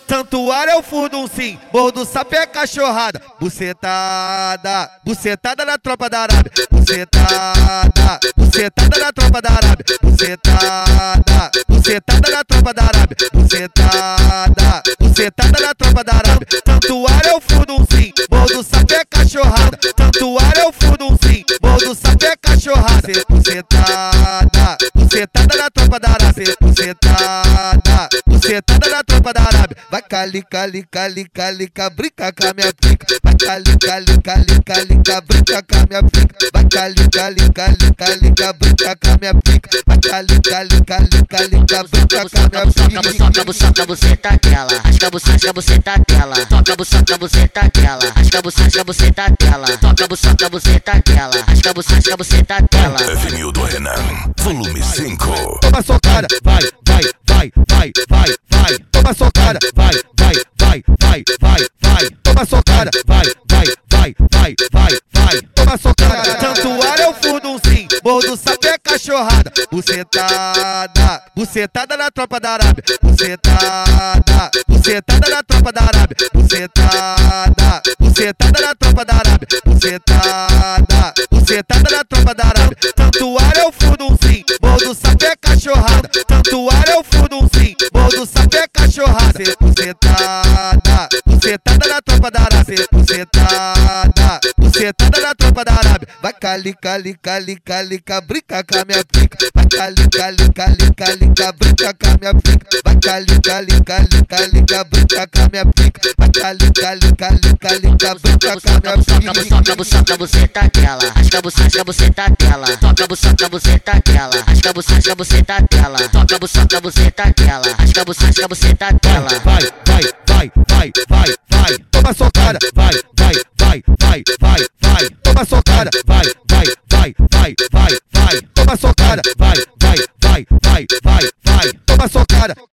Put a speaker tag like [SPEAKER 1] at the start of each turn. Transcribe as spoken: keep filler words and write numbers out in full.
[SPEAKER 1] Santuário é o furdum sim, Morro do Sapo é cachorrada. Bucetada, bucetada na tropa da Arábia. Bucetada, bucetada na tropa da Arábia. Bucetada, bucetada na tropa da Arábia. Bucetada, bucetada na tropa da Arábia. Santuário é o furdum sim, Morro do Sapo é cachorrada. Santuário é o furdum sim, Morro do Sapo é cachorrada. Bucetada, bucetada na tropa da Arábia. Bucetada, bucetada na tropa da Arábia. Vai cali, cali, cali, cali, brinca com a minha pica. Vai cali, cali, cali, cali, brinca com a minha pica. Vai cali, cali, cali, cali, brinca com a minha pica. Vai cali, cali, cali, cali, brinca com a minha pica.
[SPEAKER 2] Soca, buçoca, buceta dela. Rasca, buçoca, buceta dela. Toca, buçoca, buceta dela. Rasca, buçoca, buceta dela. Toca, buçoca, buceta dela. Rasca, buçoca, buceta dela.
[SPEAKER 3] F M do Renan, volume cinco.
[SPEAKER 1] Toma socada, vai, vai, vai, vai, vai, vai. Toma socada, vai, vai, vai, vai, vai, vai. Toma socada, vai, vai, vai, vai, vai, vai. Toma socada. Santuário é o furdum sim, Morro do Sapo é cachorrada. Bucetada, bucetada na tropa da Arábia. Bucetada, bucetada na tropa da Arábia. Bucetada, bucetada na tropa da Arábia. Bucetada, bucetada na tropa da Arábia. Santuário é o furdum sim, Morro do Sapo é cachorrada. Santuário é o furdum sim, Morro do Sapo é cachorrada. Bucetada, bucetada na tropa da Arábia. Bucetada, bucetada na tropa da Arábia. Vai cali, cali, cali, cali, brinca com a minha pica. Vai cali, cali, cali, cali, brinca com a minha pica. Vai cali, cali, cali, cali, brinca com a minha pica. Vai cali, cali, cali, cali, brinca com a minha pica.
[SPEAKER 2] Soca, buçoca, buceta dela. Rasca, buçoca, buceta dela. Toca, buçoca, buceta dela. Rasca, buçoca, buceta dela. Toca, buçoca, buceta dela. Rasca, buçoca, buceta dela.
[SPEAKER 1] Vai, vai, vai, vai, vai, vai. Toma socada, vai, vai, vai, vai, vai, vai. Toma socada, vai, vai, vai, vai, vai, vai. Toma socada, vai, vai, vai, vai, vai, vai. Toma socada.